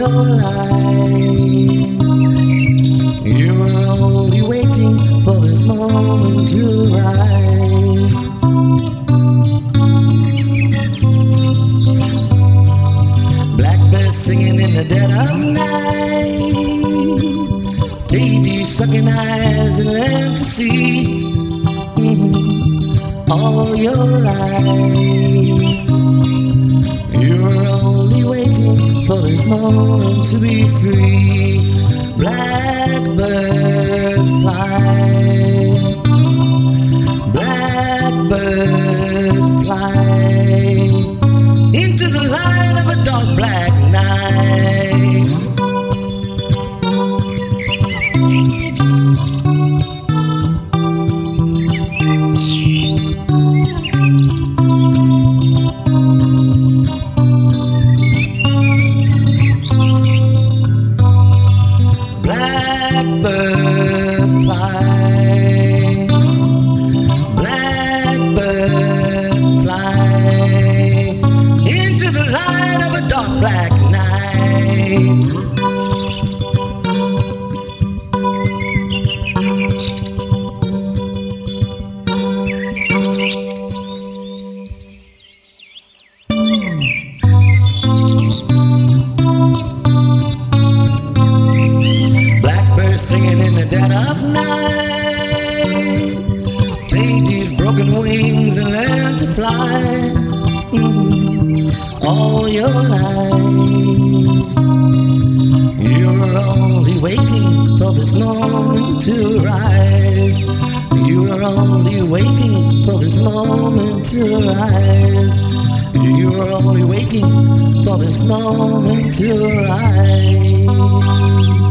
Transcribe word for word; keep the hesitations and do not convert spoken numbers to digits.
your life. You were only waiting for this moment to rise. Blackbird singing in the dead of night. Take these sucking eyes and learn to see. Mm-hmm. All your life you're only waiting for this moment to be free. Blackbird fly, blackbird fly into the light of a dark black night. Blackbird fly, blackbird fly into the light of a dark black night. Singing in the dead of night. Take these broken wings and learn to fly. Mm-hmm. All your life you're only waiting for this moment to rise. You're only waiting for this moment to rise. You're only waiting for this moment to rise.